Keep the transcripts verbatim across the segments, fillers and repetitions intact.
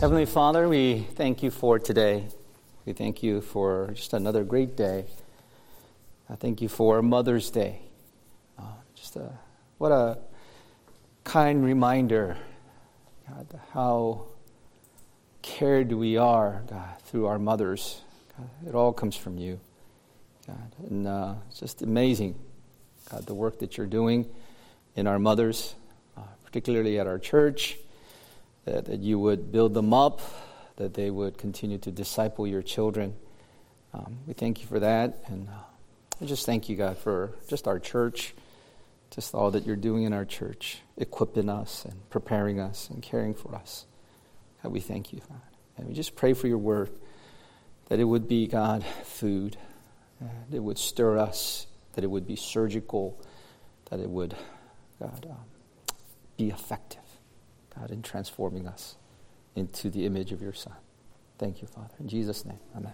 Heavenly Father, we thank you for today. We thank you for just another great day. I thank you for Mother's Day. Uh, just a, what a kind reminder, God, how cared we are, God, through our mothers. God, it all comes from you, God. And uh, it's just amazing, God, the work that you're doing in our mothers, uh, particularly at our church. That, that you would build them up, that they would continue to disciple your children. Um, we thank you for that. And uh, I just thank you, God, for just our church, just all that you're doing in our church, equipping us and preparing us and caring for us. God, we thank you, God. And we just pray for your word, that it would be, God, food, that it would stir us, that it would be surgical, that it would, God, um, be effective. God, in transforming us into the image of your Son. Thank you, Father. In Jesus' name, amen.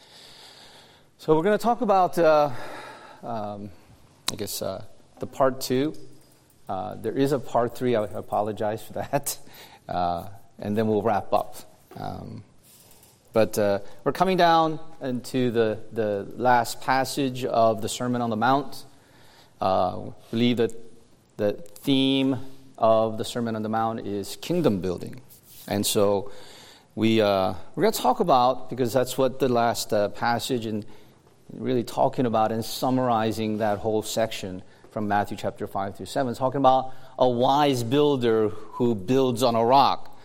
So we're going to talk about, uh, um, I guess, uh, the part two. Uh, there is a part three. I apologize for that. Uh, and then we'll wrap up. Um, but uh, we're coming down into the, the last passage of the Sermon on the Mount. Uh, we believe that the theme of the Sermon on the Mount is kingdom building. And so we, uh, we're going to talk about, because that's what the last uh, passage and really talking about and summarizing that whole section from Matthew chapter five through seven, talking about a wise builder who builds on a rock.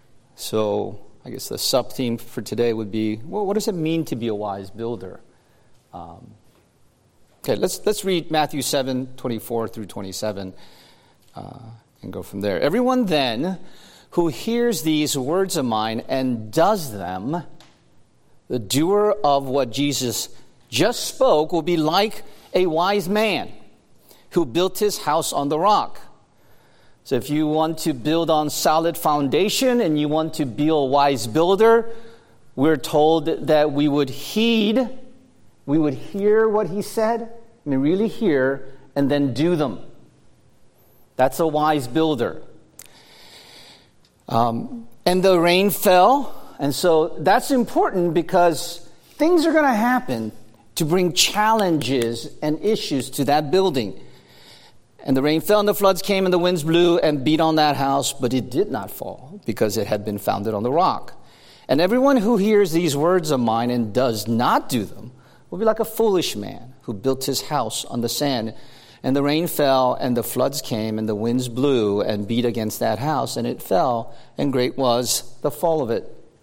So I guess the sub-theme for today would be, well, what does it mean to be a wise builder? Um, okay, let's let's read Matthew seven, twenty-four through twenty-seven. Uh, And go from there. Everyone then who hears these words of mine and does them, the doer of what Jesus just spoke, will be like a wise man who built his house on the rock. So if you want to build on solid foundation and you want to be a wise builder, we're told that we would heed, we would hear what he said, I mean really hear, and then do them. That's a wise builder. Um, and the rain fell. And so that's important because things are going to happen to bring challenges and issues to that building. And the rain fell and the floods came and the winds blew and beat on that house, but it did not fall because it had been founded on the rock. And everyone who hears these words of mine and does not do them will be like a foolish man who built his house on the sand. And the rain fell, and the floods came, and the winds blew and beat against that house, and it fell, and great was the fall of it.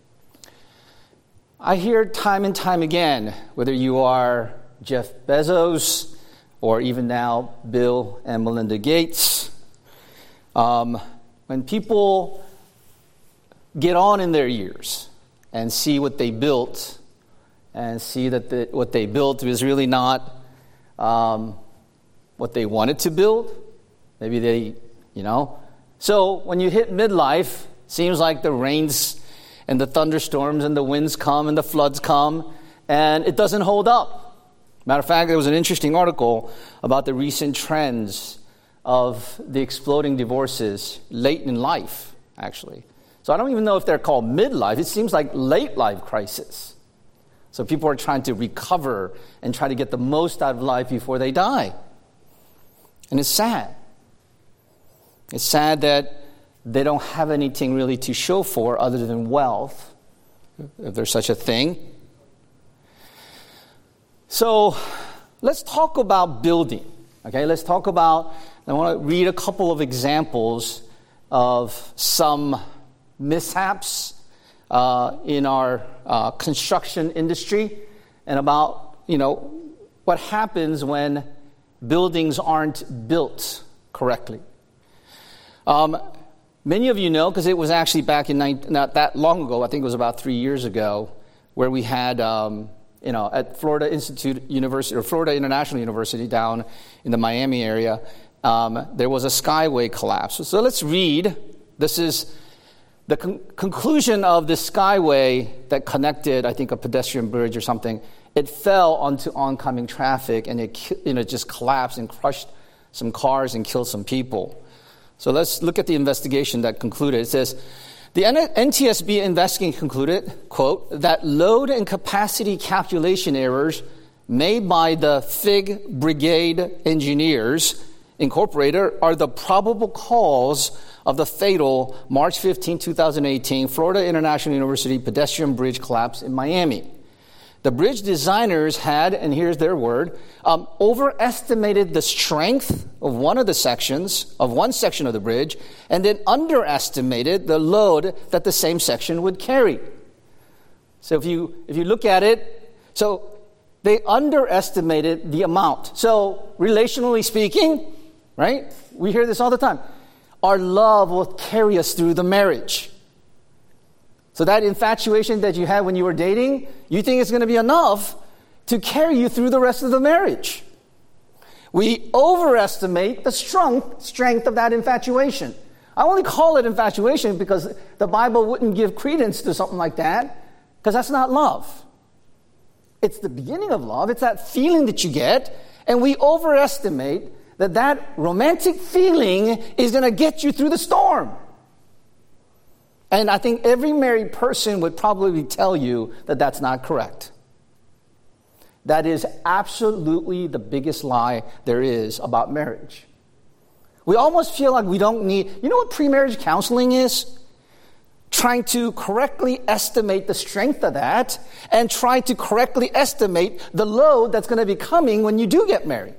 I hear time and time again, whether you are Jeff Bezos, or even now Bill and Melinda Gates, um, when people get on in their years and see what they built, and see that the, what they built was really not Um, what they wanted to build. Maybe they, you know. So when you hit midlife, seems like the rains and the thunderstorms and the winds come and the floods come, and it doesn't hold up. Matter of fact, there was an interesting article about the recent trends of the exploding divorces late in life, actually. So I don't even know if they're called midlife. It seems like late life crisis. So people are trying to recover and try to get the most out of life before they die. And it's sad. It's sad that they don't have anything really to show for other than wealth, if there's such a thing. So let's talk about building. Okay, let's talk about, I want to read a couple of examples of some mishaps uh, in our uh, construction industry and about, you know, what happens when buildings aren't built correctly. Um, many of you know, because it was actually back in nineteen, not that long ago, I think it was about three years ago, where we had, um, you know, at Florida Institute University or Florida International University down in the Miami area, um, there was a skyway collapse. So let's read. This is the con- conclusion of the skyway that connected, I think, a pedestrian bridge or something. It fell onto oncoming traffic, and it, you know, just collapsed and crushed some cars and killed some people. So let's look at the investigation that concluded. It says, The N T S B investigation concluded, quote, that load and capacity calculation errors made by the Fig Brigade Engineers Incorporated are the probable cause of the fatal March fifteenth, twenty eighteen Florida International University pedestrian bridge collapse in Miami. The bridge designers had, and here's their word, um, overestimated the strength of one of the sections, of one section of the bridge, and then underestimated the load that the same section would carry. So if you if you look at it, so they underestimated the amount. So relationally speaking, right, we hear this all the time. Our love will carry us through the marriage. So that infatuation that you had when you were dating, you think it's going to be enough to carry you through the rest of the marriage. We overestimate the strength, strength of that infatuation. I only call it infatuation because the Bible wouldn't give credence to something like that, because that's not love. It's the beginning of love. It's that feeling that you get, and we overestimate that that romantic feeling is going to get you through the storm. And I think every married person would probably tell you that that's not correct. That is absolutely the biggest lie there is about marriage. We almost feel like we don't need... You know what pre-marriage counseling is? Trying to correctly estimate the strength of that and try to correctly estimate the load that's going to be coming when you do get married.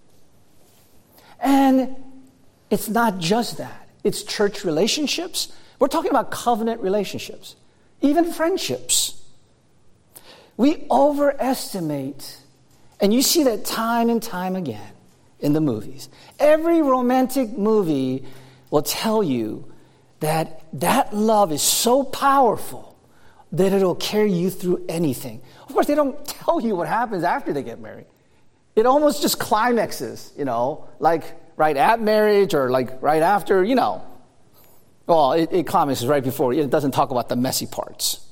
And it's not just that. It's church relationships. We're talking about covenant relationships, even friendships. We overestimate, and you see that time and time again in the movies. Every romantic movie will tell you that that love is so powerful that it'll carry you through anything. Of course, they don't tell you what happens after they get married. It almost just climaxes, you know, like right at marriage or like right after, you know. Well, it, it climaxes right before. It doesn't talk about the messy parts.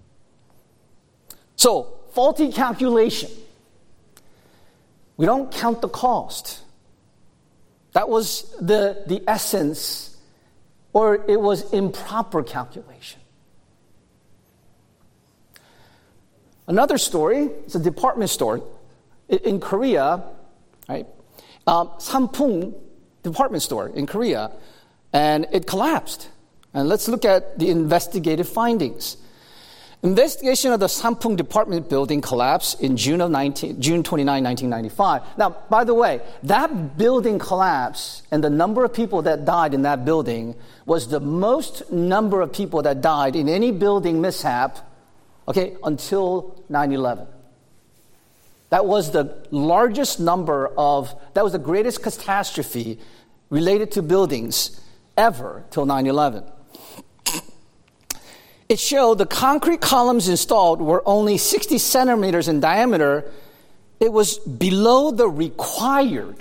So, faulty calculation. We don't count the cost. That was the, the essence, or it was improper calculation. Another story, it's a department store in, in Korea, right? Um, Sampoong department store in Korea, and it collapsed. And let's look at the investigative findings. Investigation of the Sampoong department building collapsed in June of nineteen, June twenty-ninth, nineteen ninety-five. Now, by the way, that building collapse and the number of people that died in that building was the most number of people that died in any building mishap, okay, until nine eleven. That was the largest number of, that was the greatest catastrophe related to buildings ever till nine eleven. It showed the concrete columns installed were only sixty centimeters in diameter. It was below the required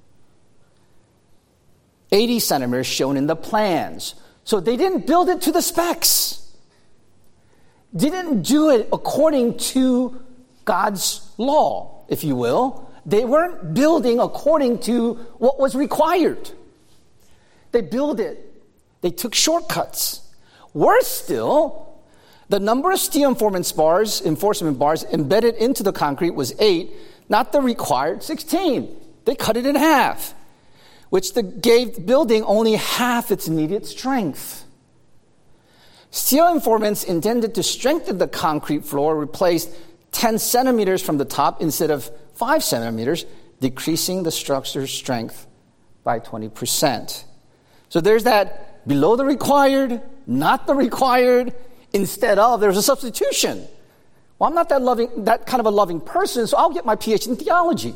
eighty centimeters shown in the plans. So they didn't build it to the specs. Didn't do it according to God's law, if you will. They weren't building according to what was required. They built it. They took shortcuts. Worse still, the number of steel enforcement bars, enforcement bars embedded into the concrete was eight, not the required sixteen. They cut it in half, which the, gave the building only half its needed strength. Steel enforcements intended to strengthen the concrete floor replaced ten centimeters from the top instead of five centimeters, decreasing the structure's strength by twenty percent. So there's that below the required, not the required, instead of, there's a substitution. Well, I'm not that loving, that kind of a loving person, so I'll get my P H D in theology.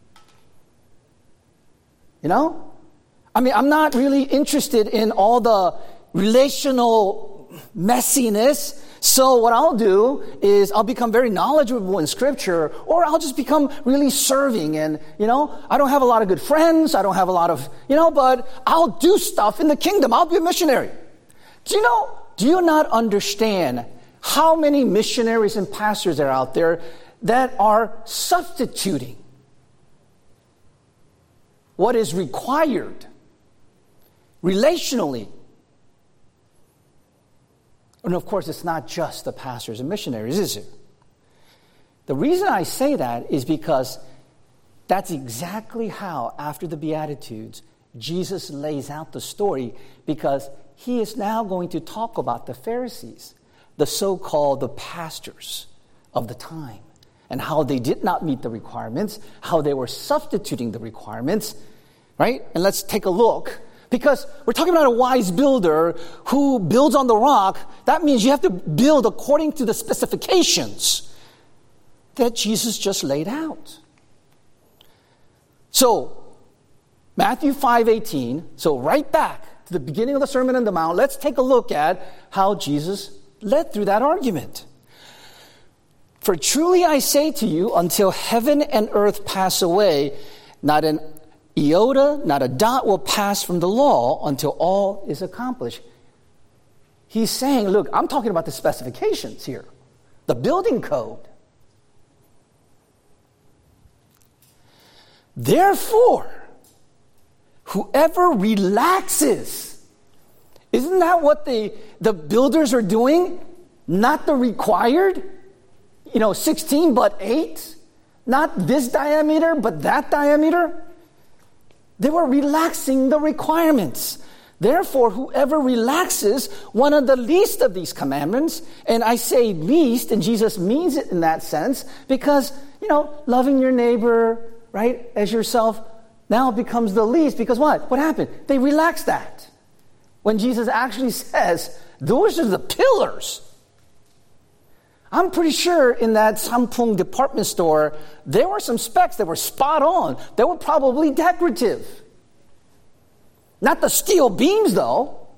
You know? I mean, I'm not really interested in all the relational messiness, so what I'll do is I'll become very knowledgeable in Scripture, or I'll just become really serving. And, you know, I don't have a lot of good friends, I don't have a lot of, you know, but I'll do stuff in the kingdom. I'll be a missionary. Do you know, do you not understand how many missionaries and pastors are out there that are substituting what is required relationally And of course, it's not just the pastors and missionaries, is it? The reason I say that is because that's exactly how, after the Beatitudes, Jesus lays out the story, because he is now going to talk about the Pharisees, the so-called the pastors of the time, and how they did not meet the requirements, how they were substituting the requirements, right? And let's take a look, because we're talking about a wise builder who builds on the rock. That means you have to build according to the specifications that Jesus just laid out. So, Matthew five eighteen, so right back to the beginning of the Sermon on the Mount, let's take a look at how Jesus led through that argument. For truly I say to you, until heaven and earth pass away, not an iota, not a dot will pass from the law until all is accomplished. He's saying, look, I'm talking about the specifications here, the building code. Therefore, whoever relaxes, isn't that what the, the builders are doing? Not the required, you know, sixteen but eight? Not this diameter but that diameter? They were relaxing the requirements. Therefore, whoever relaxes one of the least of these commandments, and I say least, and Jesus means it in that sense, because, you know, loving your neighbor, right, as yourself, now becomes the least. Because what? What happened? They relaxed that. When Jesus actually says, those are the pillars. I'm pretty sure in that Sampung department store, there were some specs that were spot on. They were probably decorative. Not the steel beams, though.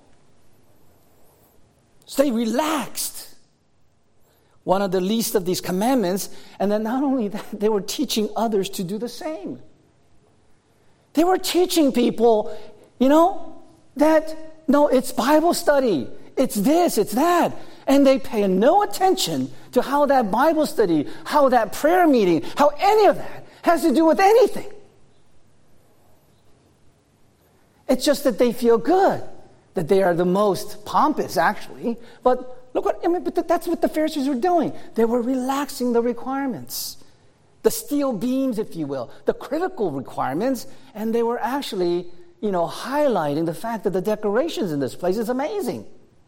So they relaxed one of the least of these commandments, and then not only that, they were teaching others to do the same. They were teaching people, you know, that, no, it's Bible study, it's this, it's that, and they pay no attention to how that Bible study, how that prayer meeting, how any of that has to do with anything. It's just that they feel good, that they are the most pompous, actually, but look what, I mean, but that's what the Pharisees were doing. They were relaxing the requirements, the steel beams, if you will, the critical requirements, and they were actually, you know, highlighting the fact that the decorations in this place is amazing.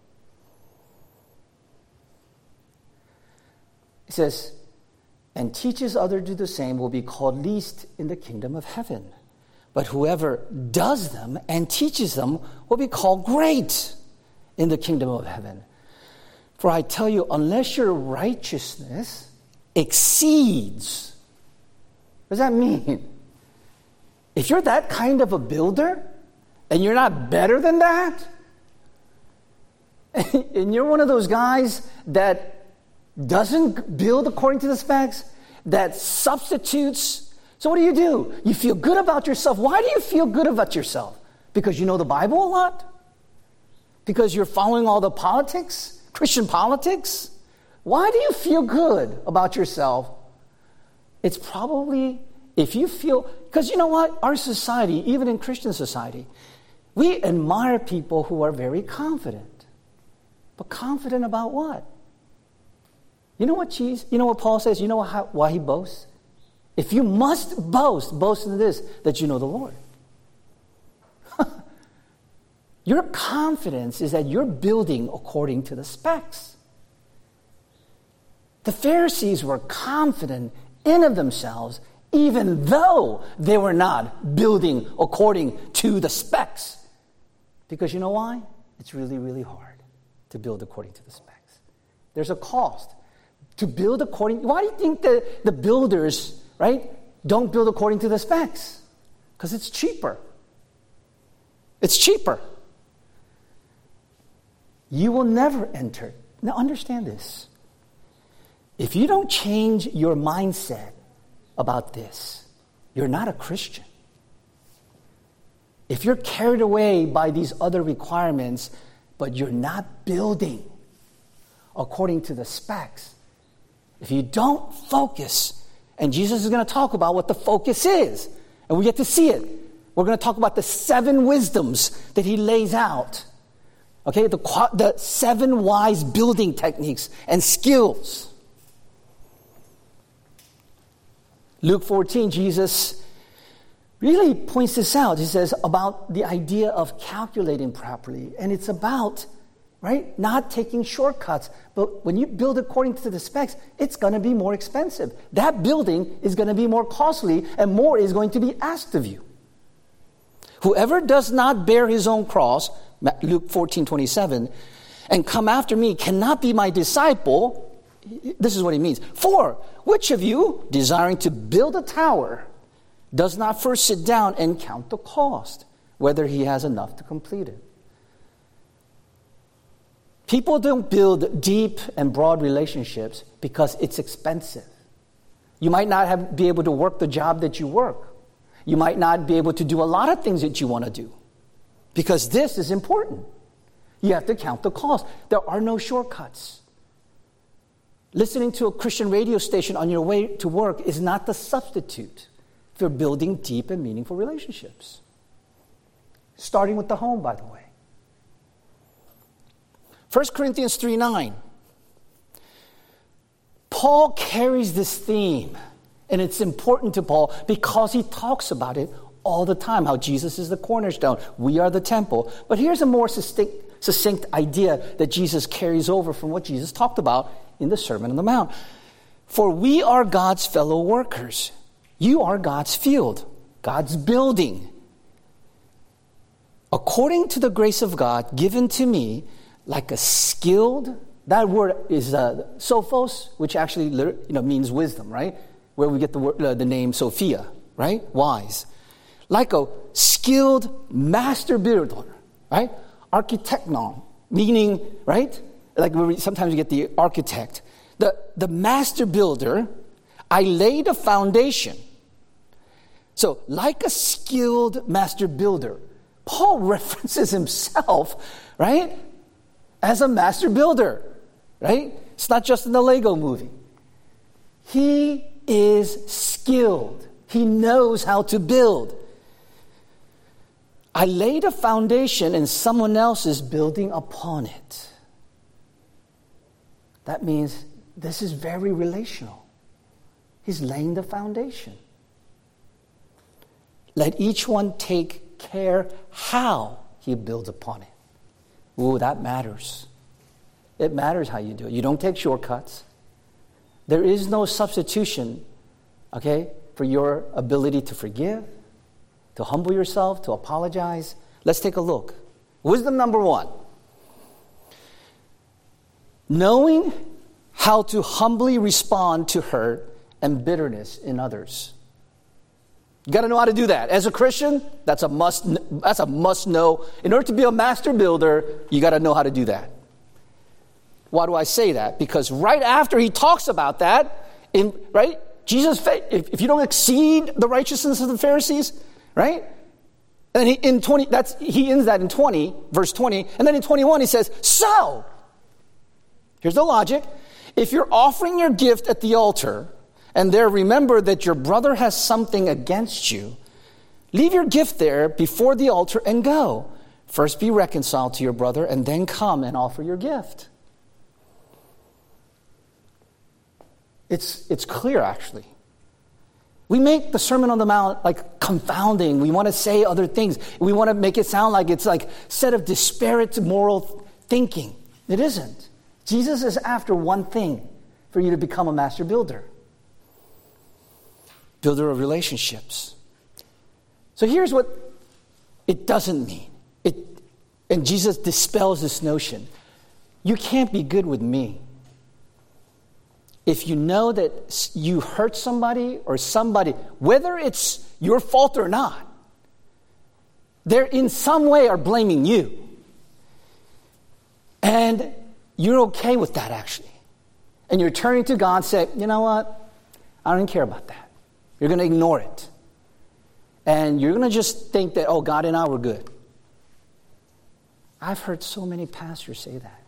It says, and teaches others to do the same will be called least in the kingdom of heaven. But whoever does them and teaches them will be called great in the kingdom of heaven. For I tell you, unless your righteousness exceeds, what does that mean? If you're that kind of a builder, and you're not better than that, and you're one of those guys that doesn't build according to the specs, that substitutes, so what do you do? You feel good about yourself. Why do you feel good about yourself? Because you know the Bible a lot? Because you're following all the politics? Christian politics? Why do you feel good about yourself? It's probably, if you feel, because you know what? Our society, even in Christian society, we admire people who are very confident. But confident about what? You know what, cheese? You know what Paul says? You know how, why he boasts? If you must boast, boast in this, that you know the Lord. Your confidence is that you're building according to the specs. The Pharisees were confident in of themselves, even though they were not building according to the specs. Because you know why? It's really, really hard to build according to the specs. There's a cost to build according. Why do you think the, the builders, right, don't build according to the specs? Because it's cheaper. It's cheaper. You will never enter. Now understand this. If you don't change your mindset about this, you're not a Christian. If you're carried away by these other requirements, but you're not building according to the specs, if you don't focus, and Jesus is going to talk about what the focus is, and we get to see it. We're going to talk about the seven wisdoms that he lays out. Okay, the, the seven wise building techniques and skills. Luke fourteen, Jesus really points this out. He says about the idea of calculating properly. And it's about, right, not taking shortcuts. But when you build according to the specs, it's going to be more expensive. That building is going to be more costly, and more is going to be asked of you. Whoever does not bear his own cross, Luke fourteen twenty-seven, and come after me cannot be my disciple. This is what he means. For which of you, desiring to build a tower, does not first sit down and count the cost, whether he has enough to complete it? People don't build deep and broad relationships because it's expensive. You might not have, be able to work the job that you work. You might not be able to do a lot of things that you want to do because this is important. You have to count the cost. There are no shortcuts. Listening to a Christian radio station on your way to work is not the substitute for building deep and meaningful relationships. Starting with the home, by the way. First Corinthians three nine. Paul carries this theme, and it's important to Paul because he talks about it all the time, how Jesus is the cornerstone, we are the temple. But here's a more succinct, succinct idea that Jesus carries over from what Jesus talked about in the Sermon on the Mount. For we are God's fellow workers. You are God's field, God's building. According to the grace of God given to me, like a skilled, that word is uh, sophos, which actually you know means wisdom, right? Where we get the word, uh, the name Sophia, right? Wise. Like a skilled master builder, right? Architecton, meaning, right? Like we, sometimes we get the architect. The, the master builder, I laid a foundation. So, like a skilled master builder, Paul references himself, right, as a master builder, right? It's not just in the Lego movie. He is skilled. He knows how to build. I laid a foundation and someone else is building upon it. That means this is very relational. He's laying the foundation. Let each one take care how he builds upon it. Ooh, that matters. It matters how you do it. You don't take shortcuts. There is no substitution, okay, for your ability to forgive, to humble yourself, to apologize. Let's take a look. Wisdom number one. Knowing how to humbly respond to hurt and bitterness in others. You got to know how to do that. As a Christian, that's a must, that's a must know. In order to be a master builder, you got to know how to do that. Why do I say that? Because right after he talks about that, in right, Jesus, if, if you don't exceed the righteousness of the Pharisees, right? And he in twenty, that's he ends that in twenty, verse twenty, and then in twenty-one he says, so. Here's the logic. If you're offering your gift at the altar and there remember that your brother has something against you, leave your gift there before the altar and go. First be reconciled to your brother and then come and offer your gift. It's, it's clear, actually. We make the Sermon on the Mount like confounding. We want to say other things. We want to make it sound like it's like a set of disparate moral thinking. It isn't. Jesus is after one thing, for you to become a master builder. Builder of relationships. So here's what it doesn't mean. It, and Jesus dispels this notion. You can't be good with me. If you know that you hurt somebody or somebody, whether it's your fault or not, they're in some way are blaming you. And you're okay with that, actually. And you're turning to God and say, you know what? I don't care about that. You're going to ignore it. And you're going to just think that, oh, God and I were good. I've heard so many pastors say that.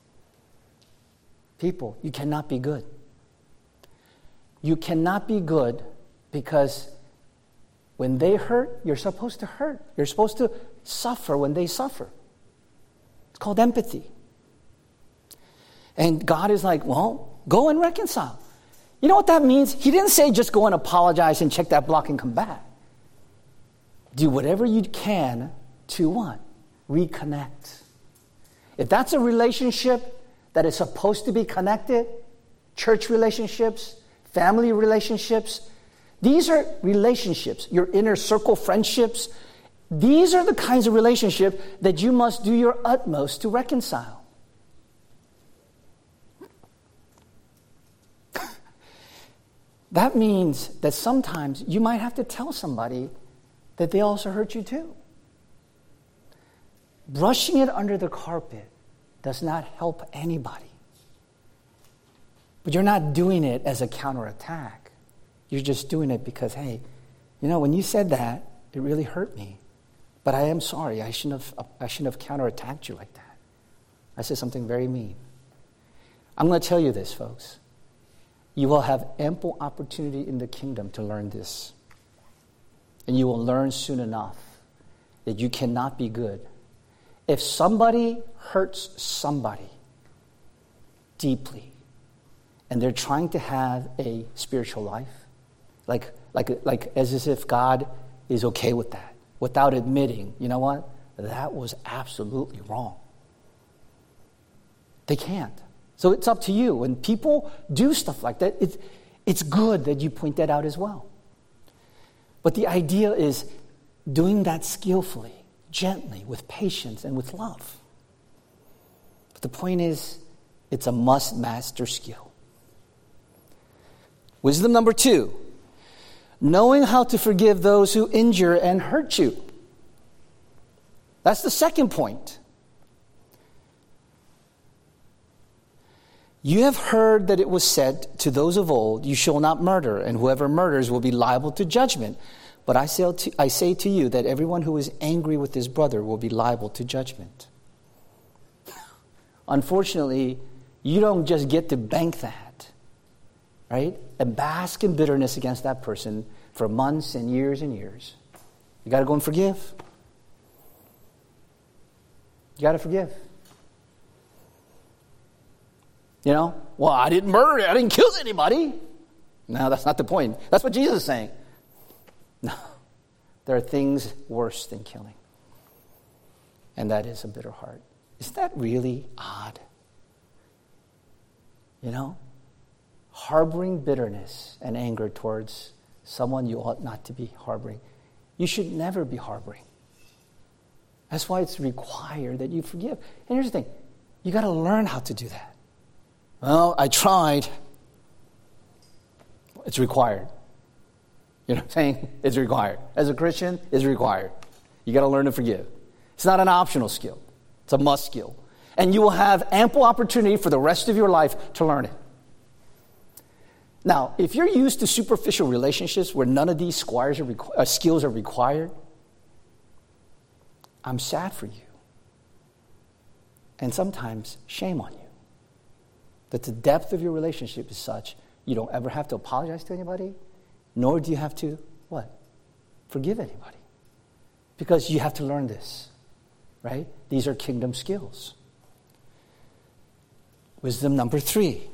People, you cannot be good. You cannot be good because when they hurt, you're supposed to hurt. You're supposed to suffer when they suffer. called empathy. And God is like, well, go and reconcile. You know what that means? He didn't say just go and apologize and check that block and come back. Do whatever you can to what? Reconnect. If that's a relationship that is supposed to be connected, church relationships, family relationships, these are relationships, your inner circle friendships. These are the kinds of relationships that you must do your utmost to reconcile. That means that sometimes you might have to tell somebody that they also hurt you too. Brushing it under the carpet does not help anybody. But you're not doing it as a counterattack. You're just doing it because, hey, you know, when you said that, it really hurt me. But I am sorry. I shouldn't have, I shouldn't have counterattacked you like that. I said something very mean. I'm going to tell you this, folks. You will have ample opportunity in the kingdom to learn this. And you will learn soon enough that you cannot be good. If somebody hurts somebody deeply, and they're trying to have a spiritual life, like, like, like as if God is okay with that, without admitting, you know what, that was absolutely wrong. They can't. So it's up to you. When people do stuff like that, it's, it's good that you point that out as well. But the idea is doing that skillfully, gently, with patience and with love. But the point is, it's a must-master skill. Wisdom number two, knowing how to forgive those who injure and hurt you. That's the second point. You have heard that it was said to those of old, you shall not murder, and whoever murders will be liable to judgment. But I say to, I say to you that everyone who is angry with his brother will be liable to judgment. Unfortunately, you don't just get to bank that, right? And bask in bitterness against that person for months and years and years. You got to go and forgive. You got to forgive. You know, well, I didn't murder, I didn't kill anybody. No, that's not the point. That's what Jesus is saying. No, there are things worse than killing. And that is a bitter heart. Isn't that really odd? You know, harboring bitterness and anger towards someone you ought not to be harboring. You should never be harboring. That's why it's required that you forgive. And here's the thing. You got to learn how to do that. Well, I tried. It's required. You know what I'm saying? It's required. As a Christian, it's required. You got to learn to forgive. It's not an optional skill. It's a must skill. And you will have ample opportunity for the rest of your life to learn it. Now, if you're used to superficial relationships where none of these squires are requ- uh, skills are required, I'm sad for you. And sometimes shame on you. That the depth of your relationship is such, you don't ever have to apologize to anybody, nor do you have to, what? Forgive anybody. Because you have to learn this, right? These are kingdom skills. Wisdom number three.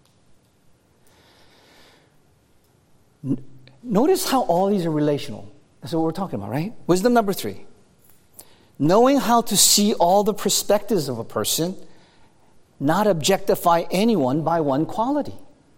N- notice how all these are relational. That's what we're talking about, right? Wisdom number three. Knowing how to see all the perspectives of a person, not objectify anyone by one quality.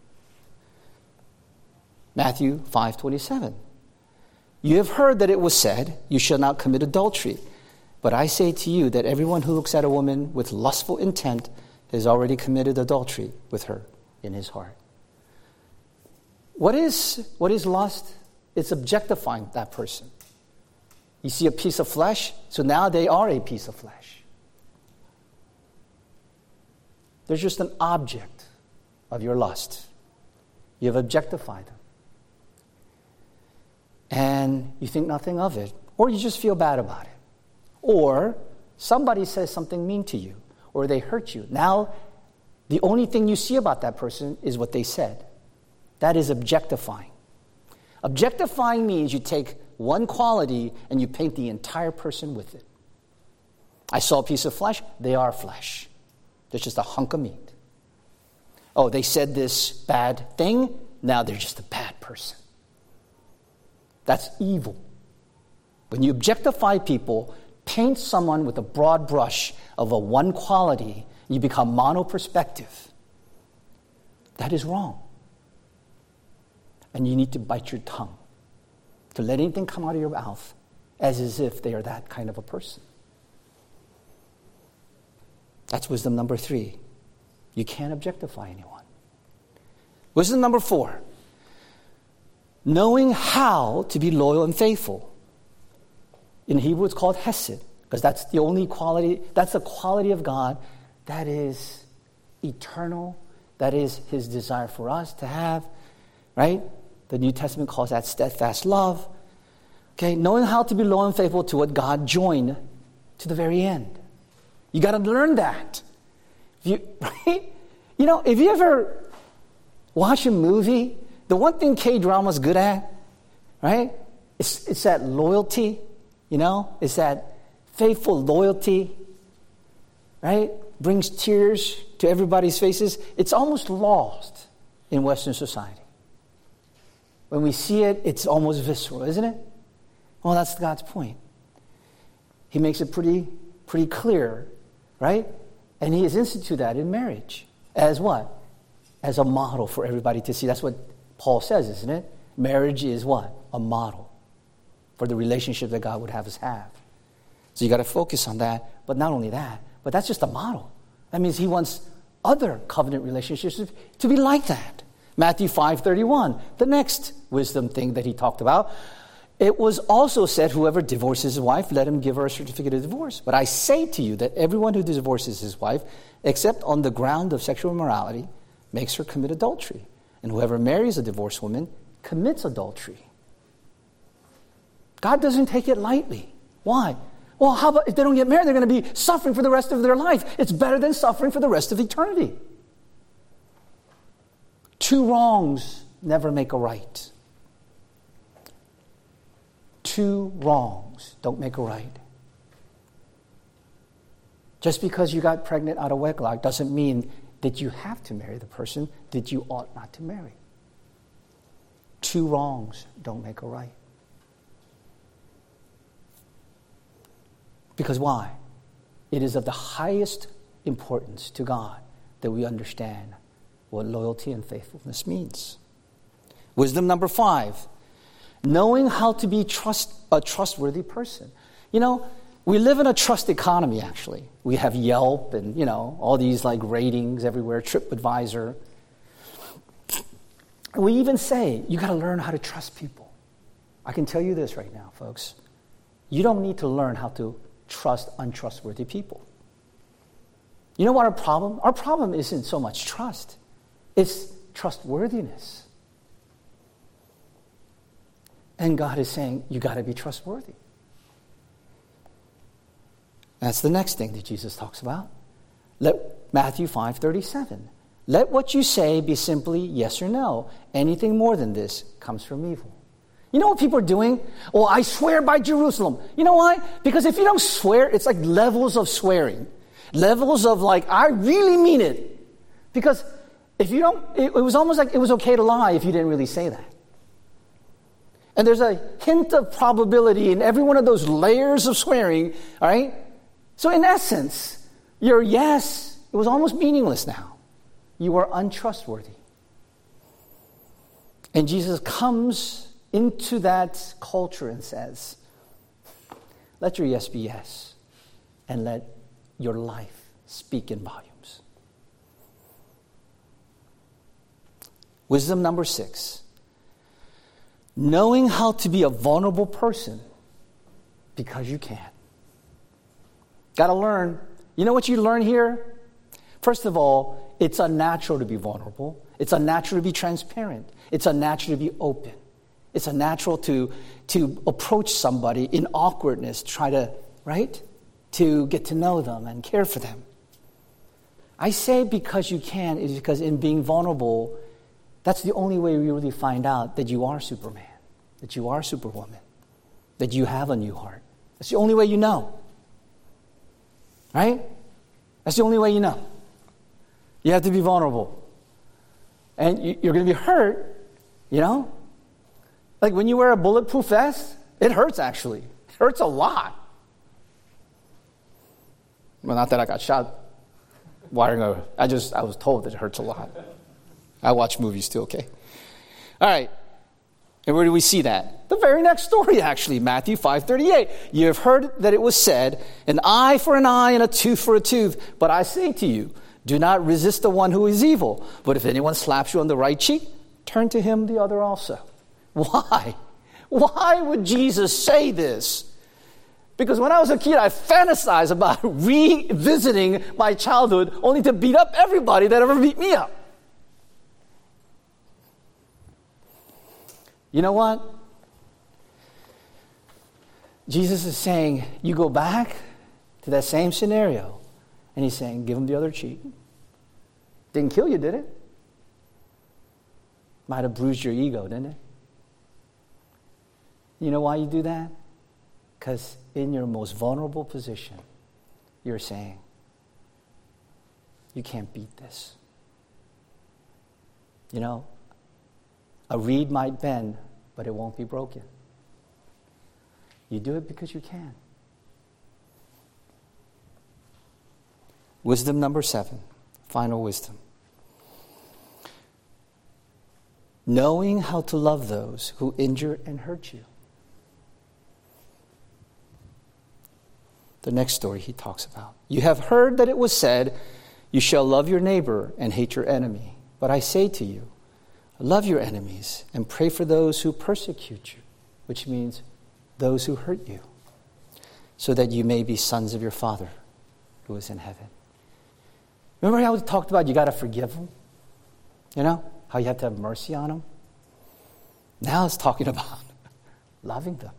Matthew five twenty-seven. You have heard that it was said, you shall not commit adultery. But I say to you that everyone who looks at a woman with lustful intent has already committed adultery with her in his heart. What is, what is lust? It's objectifying that person. You see a piece of flesh, so now they are a piece of flesh. They're just an object of your lust. You have objectified them. And you think nothing of it. Or you just feel bad about it. Or somebody says something mean to you. Or they hurt you. Now, the only thing you see about that person is what they said. That is objectifying. Objectifying means you take one quality and you paint the entire person with it. I saw a piece of flesh. They are flesh. They're just a hunk of meat. Oh, they said this bad thing. Now they're just a bad person. That's evil. When you objectify people, paint someone with a broad brush of a one quality, you become mono-perspective. That is wrong. And you need to bite your tongue to let anything come out of your mouth as, as if they are that kind of a person. That's wisdom number three. You can't objectify anyone. Wisdom number four. Knowing how to be loyal and faithful. In Hebrew, it's called hesed, because that's the only quality, that's the quality of God that is eternal, that is his desire for us to have, right? The New Testament calls that steadfast love. Okay, knowing how to be loyal and faithful to what God joined to the very end. You got to learn that. If you, right? You know, if you ever watch a movie, the one thing K-drama's good at, right? It's, it's that loyalty, you know? It's that faithful loyalty, right? Brings tears to everybody's faces. It's almost lost in Western society. When we see it, it's almost visceral, isn't it? Well, that's God's point. He makes it pretty, pretty clear, right? And he has instituted that in marriage. As what? As a model for everybody to see. That's what Paul says, isn't it? Marriage is what? A model for the relationship that God would have us have. So you got to focus on that. But not only that, but that's just a model. That means he wants other covenant relationships to be like that. Matthew five thirty-one, the next wisdom thing that he talked about. It was also said, whoever divorces his wife, let him give her a certificate of divorce. But I say to you that everyone who divorces his wife, except on the ground of sexual immorality, makes her commit adultery. And whoever marries a divorced woman commits adultery. God doesn't take it lightly. Why? Well, how about if they don't get married, they're going to be suffering for the rest of their life. It's better than suffering for the rest of eternity. Two wrongs never make a right. Two wrongs don't make a right. Just because you got pregnant out of wedlock doesn't mean that you have to marry the person that you ought not to marry. Two wrongs don't make a right. Because why? It is of the highest importance to God that we understand what loyalty and faithfulness means. Wisdom number five. Knowing how to be trust a trustworthy person. You know, we live in a trust economy, actually. We have Yelp and, you know, all these like ratings everywhere, TripAdvisor. We even say, you got to learn how to trust people. I can tell you this right now, folks. You don't need to learn how to trust untrustworthy people. You know what our problem? Our problem isn't so much trust. It's trustworthiness. And God is saying, you got to be trustworthy. That's the next thing that Jesus talks about. Let Matthew five thirty-seven. Let what you say be simply yes or no. Anything more than this comes from evil. You know what people are doing? Oh, I swear by Jerusalem. You know why? Because if you don't swear, it's like levels of swearing. Levels of like, I really mean it. Because if you don't, it, it was almost like it was okay to lie if you didn't really say that. And there's a hint of probability in every one of those layers of swearing, all right? So in essence, your yes, it was almost meaningless now. You are untrustworthy. And Jesus comes into that culture and says, let your yes be yes, and let your life speak in volumes. Wisdom number six. Knowing how to be a vulnerable person because you can. Got to learn. You know what you learn here? First of all, it's unnatural to be vulnerable. It's unnatural to be transparent. It's unnatural to be open. It's unnatural to, to approach somebody in awkwardness, try to, right? To get to know them and care for them. I say because you can is because in being vulnerable, that's the only way we really find out that you are Superman, that you are Superwoman, that you have a new heart. That's the only way you know. Right? That's the only way you know. You have to be vulnerable. And you're going to be hurt, you know? Like when you wear a bulletproof vest, it hurts actually. It hurts a lot. Well, not that I got shot wiring a... I just, I was told that it hurts a lot. I watch movies too, okay? All right. And where do we see that? The very next story, actually, Matthew five thirty-eight. You have heard that it was said, an eye for an eye and a tooth for a tooth. But I say to you, do not resist the one who is evil. But if anyone slaps you on the right cheek, turn to him the other also. Why? Why would Jesus say this? Because when I was a kid, I fantasized about revisiting my childhood only to beat up everybody that ever beat me up. You know what? Jesus is saying, you go back to that same scenario. And he's saying, give him the other cheek. Didn't kill you, did it? Might have bruised your ego, didn't it? You know why you do that? Because in your most vulnerable position, you're saying, you can't beat this. You know, a reed might bend, but it won't be broken. You do it because you can. Wisdom number seven, final wisdom. Knowing how to love those who injure and hurt you. The next story he talks about. You have heard that it was said, you shall love your neighbor and hate your enemy. But I say to you, love your enemies and pray for those who persecute you, which means those who hurt you, so that you may be sons of your Father who is in heaven. Remember how we talked about you got to forgive them? You know, how you have to have mercy on them? Now it's talking about loving them.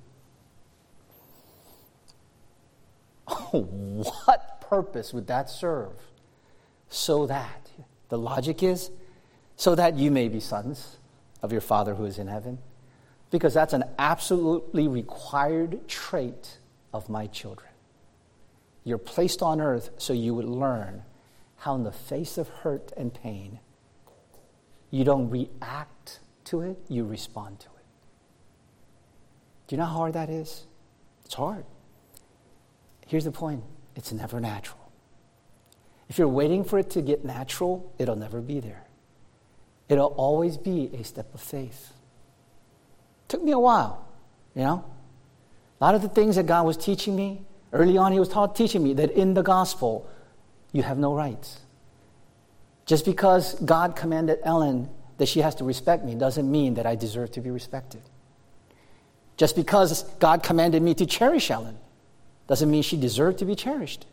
Oh, what purpose would that serve? So that, the logic is, so that you may be sons of your Father who is in heaven. Because that's an absolutely required trait of my children. You're placed on earth so you would learn how in the face of hurt and pain, you don't react to it, you respond to it. Do you know how hard that is? It's hard. Here's the point. It's never natural. If you're waiting for it to get natural, it'll never be there. It'll always be a step of faith. Took me a while, you know. A lot of the things that God was teaching me, early on he was taught, teaching me that in the gospel, you have no rights. Just because God commanded Ellen that she has to respect me doesn't mean that I deserve to be respected. Just because God commanded me to cherish Ellen doesn't mean she deserved to be cherished.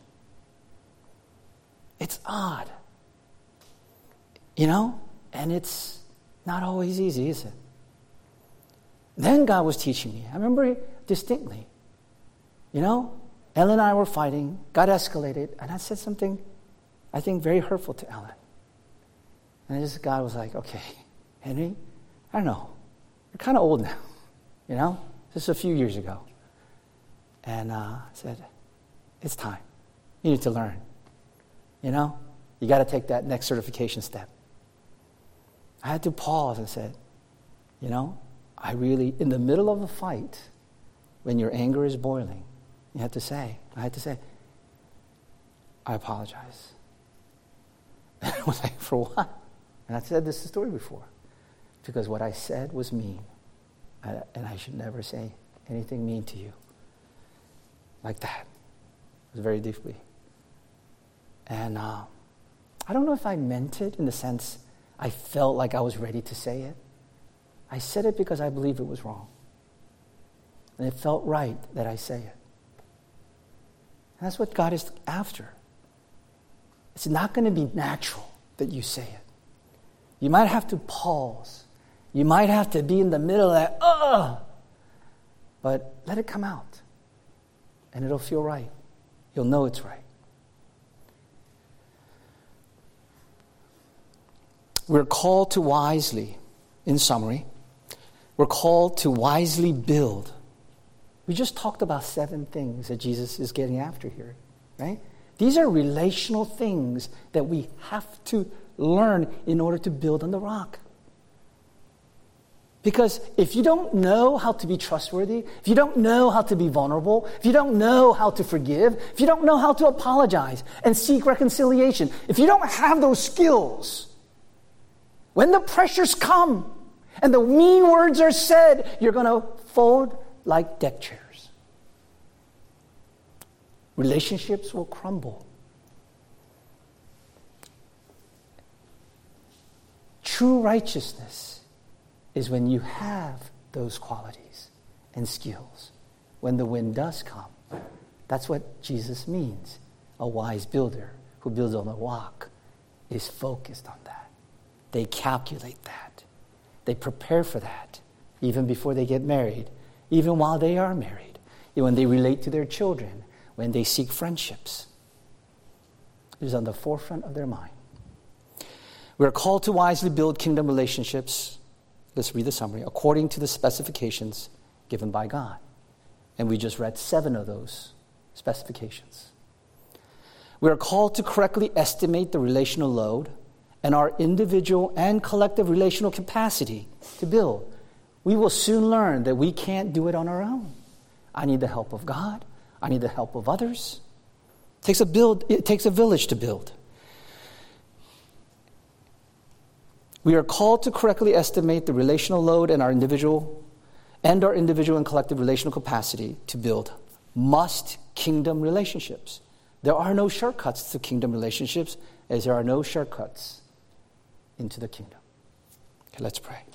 It's odd. You know? And it's not always easy, is it? Then God was teaching me. I remember distinctly. You know? Ellen and I were fighting. God escalated. And I said something, I think, very hurtful to Ellen. And this God was like, okay, Henry, I don't know. You're kind of old now. You know? This was a few years ago. And uh, I said, it's time. You need to learn. You know? You got to take that next certification step. I had to pause and said, you know, I really, in the middle of a fight, when your anger is boiling, you have to say, I had to say, I apologize. And I was like, for what? And I said this story before. Because what I said was mean. And I should never say anything mean to you. Like that. It was very deeply. And uh, I don't know if I meant it in the sense I felt like I was ready to say it. I said it because I believed it was wrong. And it felt right that I say it. And that's what God is after. It's not going to be natural that you say it. You might have to pause. You might have to be in the middle of that, ugh! But let it come out. And it'll feel right. You'll know it's right. We're called to wisely, in summary, we're called to wisely build. We just talked about seven things that Jesus is getting after here, right? These are relational things that we have to learn in order to build on the rock. Because if you don't know how to be trustworthy, if you don't know how to be vulnerable, if you don't know how to forgive, if you don't know how to apologize and seek reconciliation, if you don't have those skills, when the pressures come and the mean words are said, you're going to fold like deck chairs. Relationships will crumble. True righteousness is when you have those qualities and skills. When the wind does come. That's what Jesus means. A wise builder who builds on the rock is focused on that. They calculate that. They prepare for that even before they get married, even while they are married, when they relate to their children, when they seek friendships. It is on the forefront of their mind. We are called to wisely build kingdom relationships. Let's read the summary. According to the specifications given by God. And we just read seven of those specifications. We are called to correctly estimate the relational load and our individual and collective relational capacity to build. We will soon learn that we can't do it on our own. I need the help of God. I need the help of others. It takes a build, it takes a village to build. We are called to correctly estimate the relational load and our individual and our individual and collective relational capacity to build must kingdom relationships. There are no shortcuts to kingdom relationships, as there are no shortcuts into the kingdom. Okay, let's pray.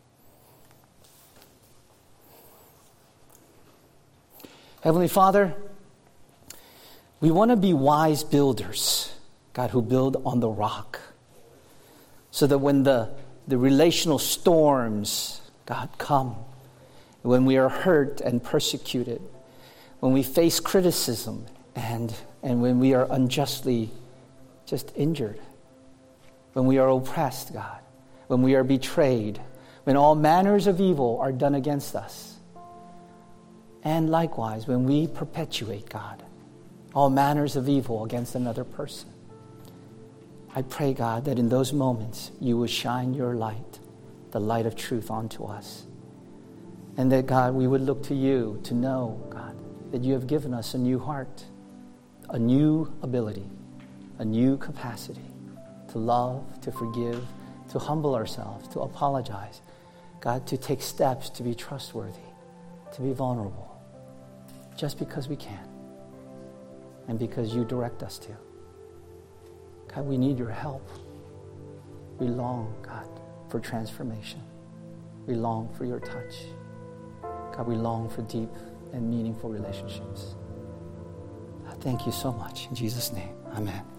Heavenly Father, we want to be wise builders, God, who build on the rock. So that when the, the relational storms, God, come, when we are hurt and persecuted, when we face criticism and, and when we are unjustly just injured, when we are oppressed, God, when we are betrayed, when all manners of evil are done against us, and likewise when we perpetuate, God, all manners of evil against another person. I pray, God, that in those moments you would shine your light, the light of truth, onto us. And that, God, we would look to you to know, God, that you have given us a new heart, a new ability, a new capacity to love, to forgive, to humble ourselves, to apologize. God, to take steps to be trustworthy, to be vulnerable, just because we can and because you direct us to. God, we need your help. We long, God, for transformation. We long for your touch. God, we long for deep and meaningful relationships. Thank you so much. In Jesus' name, amen.